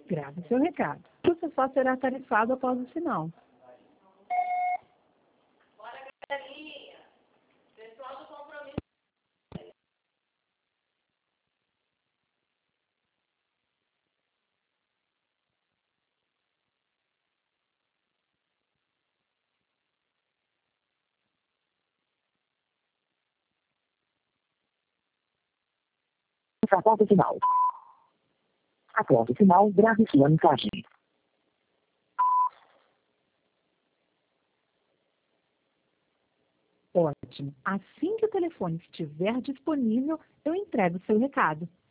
Grave seu recado. O seu só será tarifado após o sinal. Bora, galerinha. Pessoal do compromisso. Após o sinal. Após o sinal, grave sua mensagem. Ótimo. Assim que o telefone estiver disponível, eu entrego o seu recado.